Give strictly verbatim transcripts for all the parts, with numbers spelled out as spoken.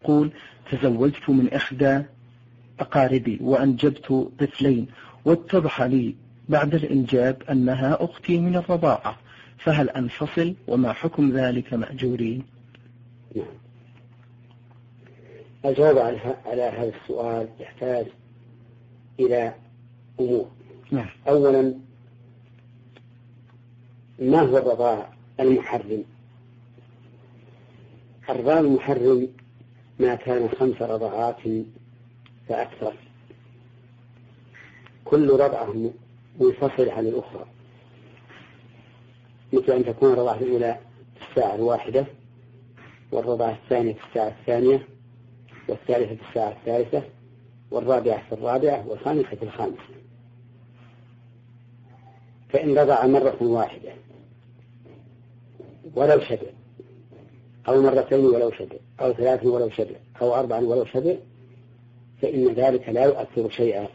يقول: تزوجت من إحدى أقاربي وأنجبت طفلين، واتضح لي بعد الإنجاب أنها أختي من الرضاعة، فهل أنفصل وما حكم ذلك مأجورين؟ نعم. الجواب على هذا السؤال يحتاج إلى أمور. نعم. أولا، ما هو الرضاع المحرم؟ الرضاع المحرم ما كان خمس رضعات فأكثر، كل رضعة منفصل عن الأخرى، مثل أن تكون الرضعة الأولى في الساعة الواحدة، والرضعة الثانية في الساعة الثانية، والثالثة في الساعة الثالثة، والرابعة في الرابعة، والخامسة في الخامسة. فإن رضع مرة واحدة ولو شبع، أو مرتين ولو شبع، أو ثلاث ولو شبع، أو أربع ولو شبع، فإن ذلك لا يؤثر شيئا،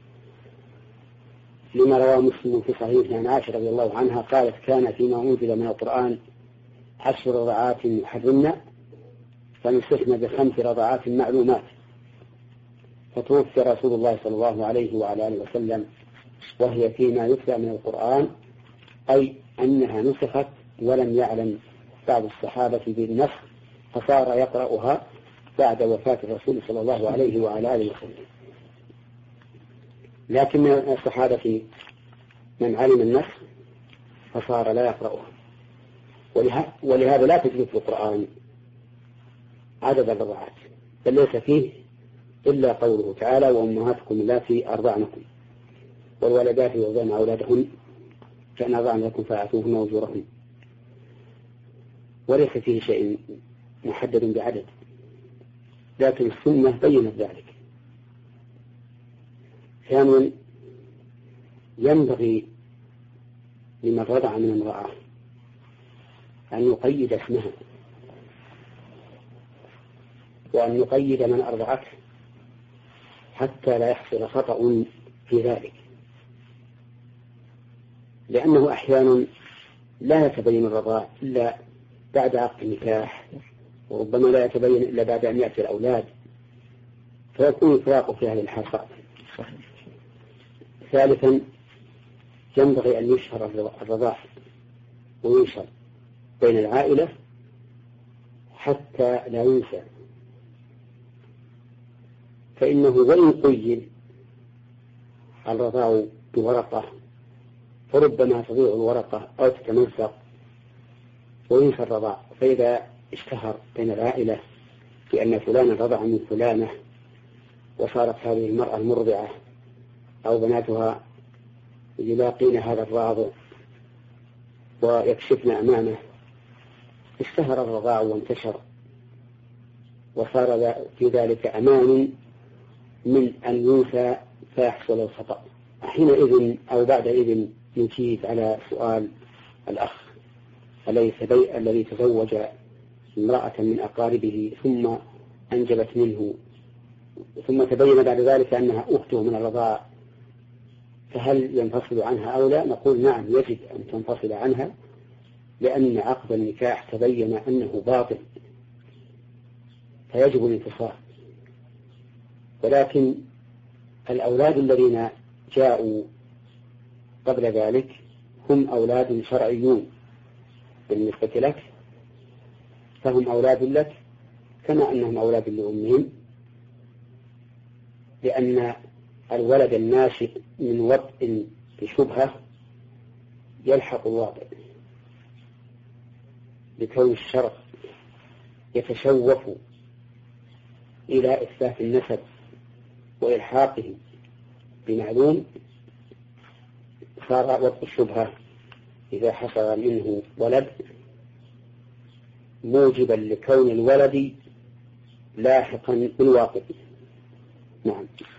لما رواه مسلم في صحيح عن عائشة رضي الله عنها قالت: كان فيما أنزل من القرآن عشر رضعات يحرمن، فنسخن بخمس رضعات معلومات، فتوفي رسول الله صلى الله عليه وعلى آله وسلم وهي فيما يتلى من القرآن، أي أنها نسخت ولم يعلم بعض الصحابة بالنسخ، فصار يقرأها بعد وفاة الرسول صلى الله عليه وعلى آله وسلم. لكن من الصحابة من علم النسخ فصار لا يقرأها، ولهذا لا تجد في القرآن عدد الرضعات، بل ليس فيه إلا قوله تعالى: وأمهاتكم اللاتي أرضعنكم والولدات يرضعن أولادهن فإن أرضعن لكم فآتوهن أجورهن، وليس فيه شيء محدد بعدد، لكن السنة بينت ذلك. ثانيا، ينبغي لمن رضع من امرأة أن يقيد اسمها، وأن يقيد من أرضعته حتى لا يحصل خطأ في ذلك، لأنه أحيانا لا يتبين الرضاع إلا بعد عقد النكاح، وربما لا يتبين إلا بعد أن يأتي الأولاد، فيكون الفراق في هذه الحالة. ثالثا، ينبغي أن يشهر الرضاع وينشر بين العائلة حتى لا ينسى، فإنه وإن قيد الرضاع بورقة فربما تضيع الورقة أو تتمزق وينسى الرضاع، فإذا اشتهر بين العائلة بأن فلان رضع من فلانة وصارت هذه المرأة المرضعة أو بناتها يلاقين هذا الراضع ويكشفن أمامه، اشتهر الرضاع وانتشر، وصار في ذلك أمان من أن ينسى فيحصل الخطأ. حينئذ أو بعدئذ نجيب على سؤال الأخ الذي تزوج امرأة من أقاربه ثم أنجبت منه، ثم تبين بعد ذلك أنها أخته من الرضاع، فهل ينفصل عنها أو لا؟ نقول نعم، يجب أن تنفصل عنها، لأن عقد النكاح تبين أنه باطل فيجب الانفصال. ولكن الأولاد الذين جاءوا قبل ذلك هم أولاد شرعيون بالنسبة لك، فهم أولاد لك كما أنهم أولاد لأمهم، لأن الولد الناشئ من وطء بشبهة يلحق الواطئ، لكون الشرع يتشوف إلى إثبات النسب وإلحاقه بمعلوم، صار وطء الشبهة إذا حصل منه ولد موجبا لكون الولد لاحقا بالواقع. نعم.